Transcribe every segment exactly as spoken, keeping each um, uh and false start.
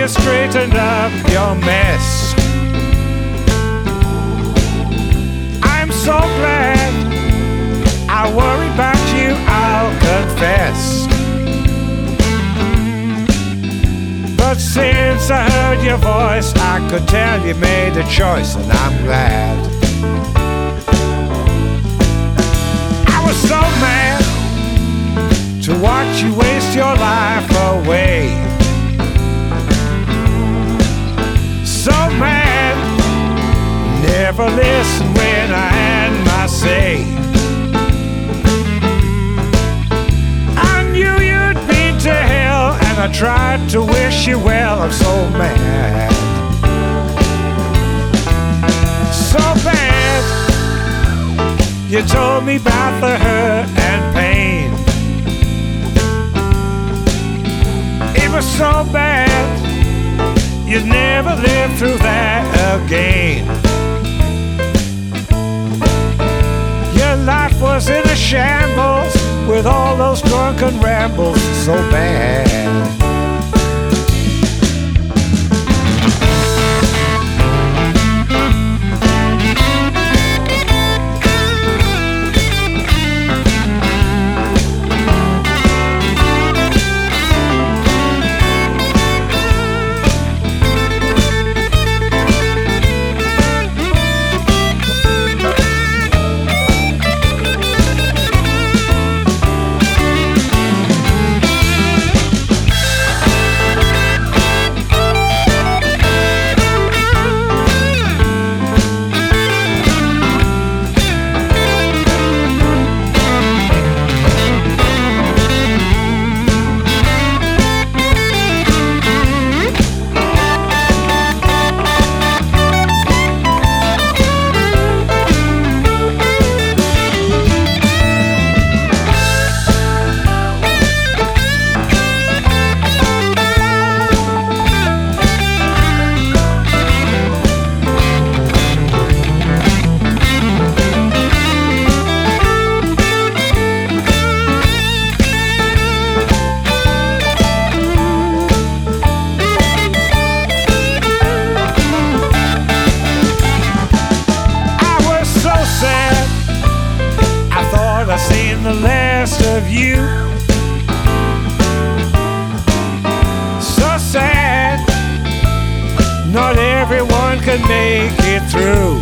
you straightened up your mess. I'm so glad I worry about you, I'll confess. But since I heard your voice, I could tell you made a choice, and I'm glad. I was so mad to watch you waste your life away. So mad, never listened when I had my say. I knew you'd been to hell, and I tried to wish you well. I'm so mad, so bad. You told me about the hurt and pain. It was so bad, you'd never live through that again. Your life was in a shambles with all those drunken rambles, so bad. I've seen the last of you. So sad, not everyone can make it through.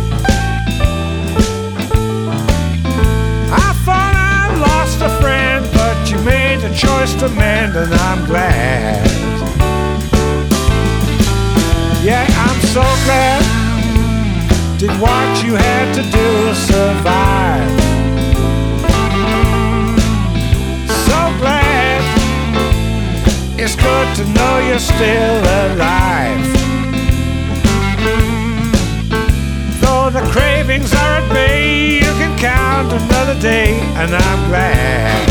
I thought I lost a friend, but you made the choice to mend, and I'm glad. Yeah, I'm so glad. Did what you had to do to survive. It's good to know you're still alive. Though the cravings are at bay, you can count another day, and I'm glad.